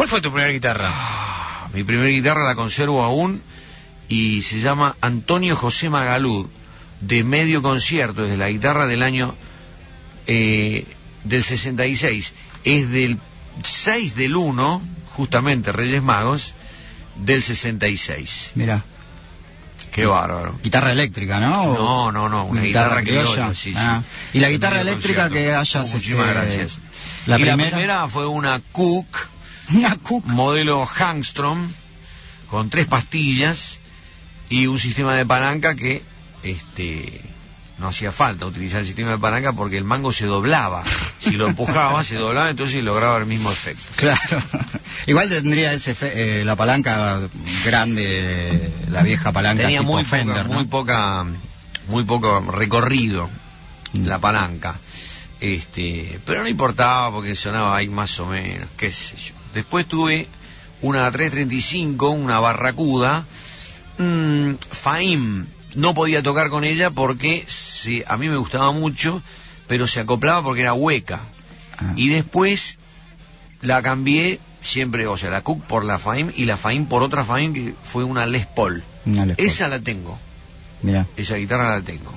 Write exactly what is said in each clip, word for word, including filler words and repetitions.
¿Cuál fue tu primera guitarra? Ah, mi primera guitarra la conservo aún y se llama Antonio José Magalud, de Medio Concierto, es de la guitarra del año eh, del sesenta y seis. Es del seis del uno, justamente Reyes Magos, del sesenta y seis. Mira. Qué bárbaro. Guitarra eléctrica, ¿no? ¿O no, no, no, una guitarra, guitarra criolla, sí, ah. sí. ¿Y la guitarra eléctrica concierto. que hayas... Muchísimas este, gracias. La, y primera? la primera fue una Cook, una Cook, modelo Hangstrom, con tres pastillas y un sistema de palanca que este no hacía falta utilizar el sistema de palanca porque el mango se doblaba. Si lo empujaba, se doblaba, entonces lograba el mismo efecto. Claro. Igual tendría ese fe, eh, la palanca grande, la vieja palanca. Tenía tipo muy Fender, poca, ¿no? muy poca, muy poco recorrido mm. la palanca. Este, pero no importaba porque sonaba ahí más o menos, qué sé yo. Después tuve una trescientos treinta y cinco, una Barracuda, mmm, Faim. No podía tocar con ella porque se, a mí me gustaba mucho, pero se acoplaba porque era hueca. Ah. Y después la cambié siempre, o sea, la Cook por la Faim y la Faim por otra Faim que fue una Les Paul. Una Les Paul. Esa la tengo. Mira. Esa guitarra la tengo.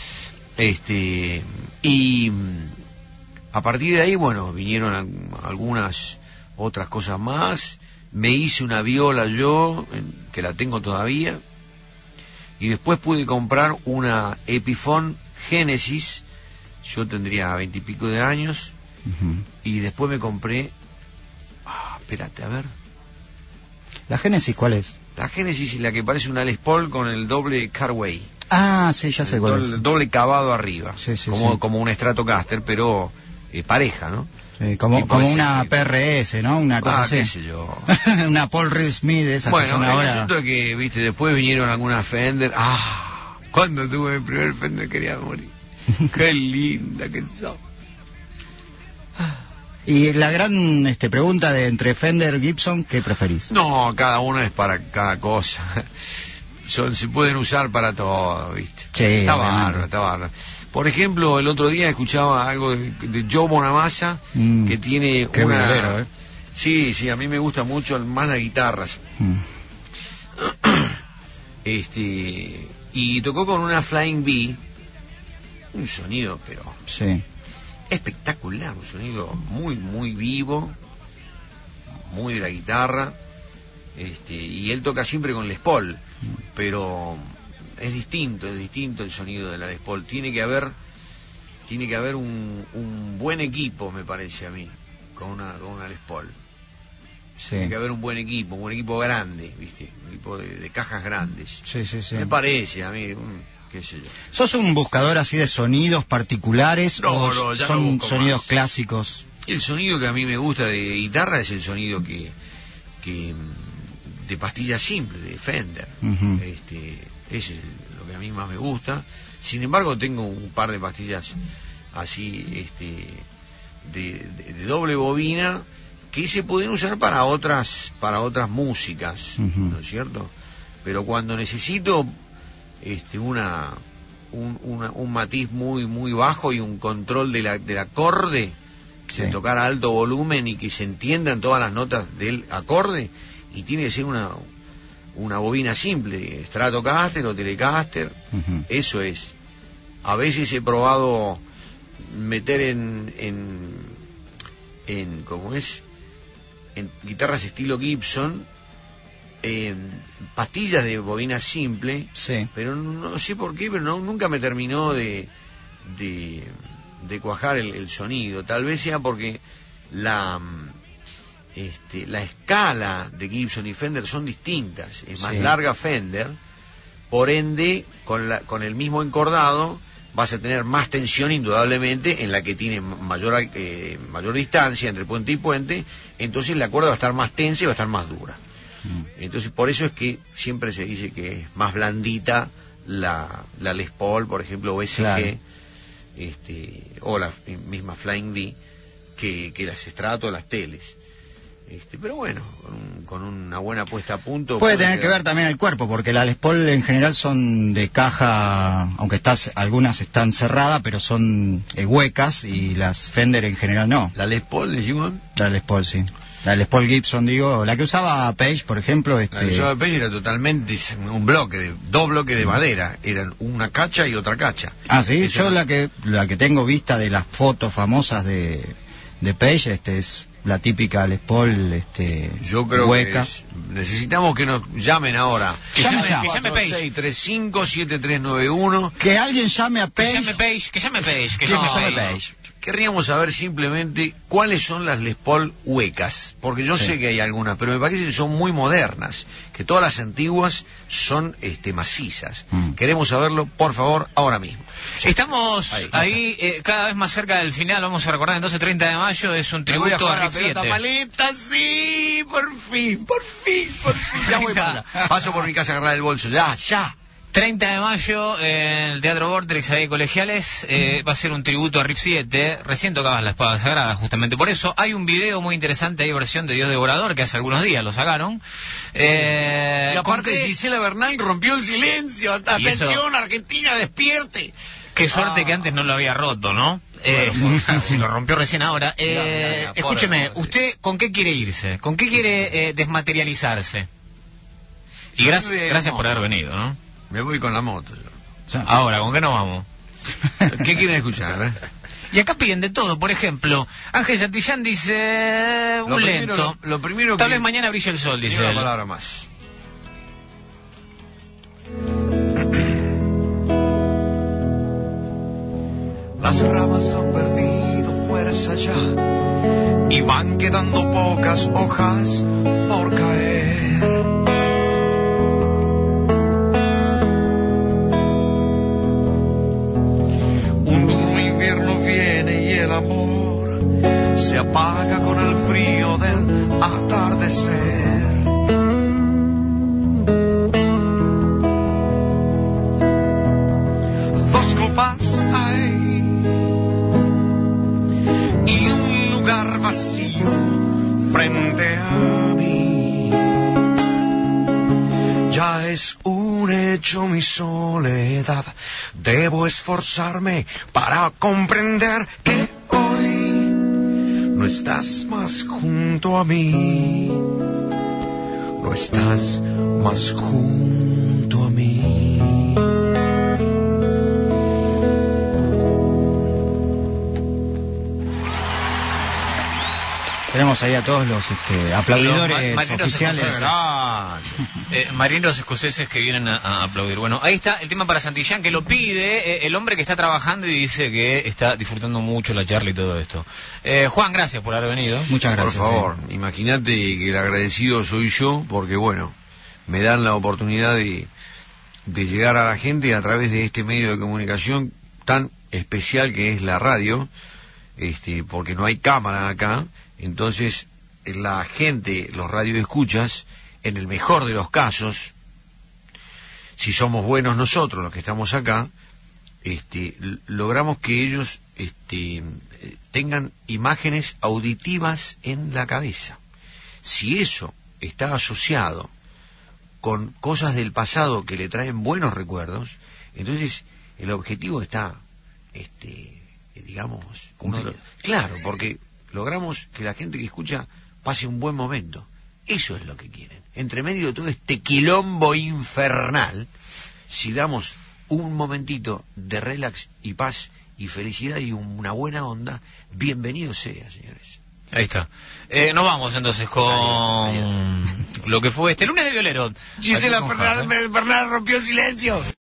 Este, y a partir de ahí, bueno, vinieron algunas otras cosas más. Me hice una viola yo, que la tengo todavía. Y después pude comprar una Epiphone Genesis, yo tendría veintipico de años, uh-huh. y después me compré, ah, espérate, a ver. ¿La Genesis cuál es? La Genesis es la que parece una Les Paul con el doble carway. Ah, sí, ya sé el cuál doble, es. doble cavado arriba, sí, sí, como, sí. como un Stratocaster, pero eh, pareja, ¿no? Sí, como como una P R S, ¿no? Una cosa ah, así. qué sé yo. Una Paul Reed Smith, esas bueno, que son el ahora. asunto es que, viste, después vinieron algunas Fender. Ah, cuando tuve mi primer Fender quería morir. Qué linda que sos. Y la gran este, pregunta de entre Fender y Gibson, ¿qué preferís? No, cada una es para cada cosa. Son, se pueden usar para todo, viste. Sí, está obviamente. bárbaro, está bárbaro. Por ejemplo, el otro día escuchaba algo de, de Joe Bonamassa, mm, que tiene qué una... velero, ¿eh? Sí, sí, a mí me gusta mucho más las guitarras. Mm. Este, y tocó con una Flying V, un sonido, pero... Sí. espectacular, un sonido muy, muy vivo, muy de la guitarra, este, y él toca siempre con Les Paul, mm. pero... es distinto, es distinto el sonido de la Les Paul. Tiene que haber, tiene que haber un, un buen equipo, me parece a mí, con una, con una Les Paul. Sí. Tiene que haber un buen equipo, un buen equipo grande, ¿viste? Un equipo de, de cajas grandes. Sí, sí, sí. Me parece a mí, un, qué sé yo. ¿Sos un buscador así de sonidos particulares no, o no, ya son no sonidos más. clásicos? El sonido que a mí me gusta de guitarra es el sonido que, que de pastilla simple, de Fender. Uh-huh. Este, ese es lo que a mí más me gusta. Sin embargo, tengo un par de pastillas así, este, de, de, de doble bobina que se pueden usar para otras, para otras músicas, uh-huh. ¿no es cierto? Pero cuando necesito, este, una, un, una, un matiz muy, muy bajo y un control de la, del acorde, sí. de tocar a alto volumen y que se entiendan todas las notas del acorde, y tiene que ser una una bobina simple, Stratocaster o Telecaster, uh-huh. eso es. A veces he probado meter en, en, en ¿cómo es? En guitarras estilo Gibson, en pastillas de bobina simple, sí. pero no, no sé por qué, pero no, nunca me terminó de, de, de cuajar el, el sonido. Tal vez sea porque la... Este, la escala de Gibson y Fender son distintas, es más sí. larga Fender, por ende con, la, con el mismo encordado vas a tener más tensión indudablemente en la que tiene mayor, eh, mayor distancia entre puente y puente, entonces la cuerda va a estar más tensa y va a estar más dura. Mm. Entonces por eso es que siempre se dice que es más blandita la, la Les Paul, por ejemplo, o S G, claro. este, o la misma Flying V, que, que las Strato o las Teles. Este, pero bueno, con, un, con una buena puesta a punto... Puede tener quedar... que ver también el cuerpo, porque las Les Paul en general son de caja, aunque estás, algunas están cerradas, pero son eh, huecas, y las Fender en general no. ¿La Les Paul, decimos? La Les Paul, sí. La Les Paul Gibson, digo, la que usaba Page, por ejemplo. Este... La que usaba Page era totalmente un bloque, de, dos bloques de madera. Eran una cacha y otra cacha. Ah, sí, Eso yo no... la que la que tengo vista de las fotos famosas de, de Page, este es la típica Les Paul, este, yo creo hueca. que es, necesitamos que nos llamen ahora. Que llame llame, ya. que llame Page. seis tres cinco siete tres nueve uno. Que alguien llame a Que Page. llame Page, que llame Page, que Que llame llame Page. Page. Querríamos saber simplemente cuáles son las Les Paul huecas, porque yo Sí. sé que hay algunas, pero me parece que son muy modernas, que todas las antiguas son este macizas. Mm. Queremos saberlo, por favor, ahora mismo. Estamos Ahí. ahí, eh, cada vez más cerca del final. Vamos a recordar entonces treinta de mayo es un Me voy a tributo jugar a la Rick pelota siete. paleta, sí, por fin, por fin, por fin. Ya voy para allá. Paso por mi casa a agarrar el bolso, ya, ya. treinta de mayo en el Teatro Vortex, ahí Colegiales, eh, va a ser un tributo a Riff siete. Recién tocabas la espada sagrada, justamente por eso. Hay un video muy interesante, hay versión de Dios Devorador, que hace algunos días lo sacaron. Eh, Y aparte conté- Gisela Bernal rompió el silencio. Y eso- Atención, Argentina, despierte. Qué suerte Ah. que antes no lo había roto, ¿no? Eh, si lo rompió recién ahora. Eh, Mira, mira, mira, escúcheme, pobre, ¿usted con qué quiere irse? ¿Con qué quiere eh, desmaterializarse? Y Yo gracias, me voy gracias en por moto. haber venido, ¿no? Me voy con la moto. yo. O sea, Ahora, ¿con qué nos vamos? ¿Qué quieren escuchar? Eh? Y acá piden de todo, por ejemplo, Ángel Santillán dice un Lo primero, lento. lo, lo primero Tal que... vez mañana brille el sol, Dice dice una él. palabra más. Las ramas han perdido fuerza ya y van quedando pocas hojas por caer. Un duro invierno viene y el amor se apaga con el frío del atardecer. Dos copas hay y un lugar vacío frente a mí. Ya es un hecho mi soledad. Debo esforzarme para comprender que hoy no estás más junto a mí. No estás más junto a mí. tenemos ahí a todos los este, aplaudidores Los ma- marinos oficiales. escoceses. Eh, marinos escoceses que vienen a, a aplaudir. Bueno, ahí está el tema para Santillán, que lo pide eh, el hombre que está trabajando y dice que está disfrutando mucho la charla y todo esto. Eh, Juan, gracias por haber venido. Muchas gracias. Por favor, imagínate que el agradecido soy yo, porque bueno, me dan la oportunidad de, de llegar a la gente a través de este medio de comunicación tan especial que es la radio, este, porque no hay cámara acá, entonces la gente, los radioescuchas, en el mejor de los casos, si somos buenos nosotros los que estamos acá, este, l- logramos que ellos este, eh, tengan imágenes auditivas en la cabeza. Si eso está asociado con cosas del pasado que le traen buenos recuerdos, entonces el objetivo está, este, digamos, uno lo- claro, porque logramos que la gente que escucha pase un buen momento. Eso es lo que quieren. Entre medio de todo este quilombo infernal, si damos un momentito de relax y paz y felicidad y una buena onda, bienvenido sea, señores. Ahí está. Eh, nos vamos entonces con Adiós, lo que fue este lunes de violero. Gisela Aquí con Jaime. Bernal rompió el silencio.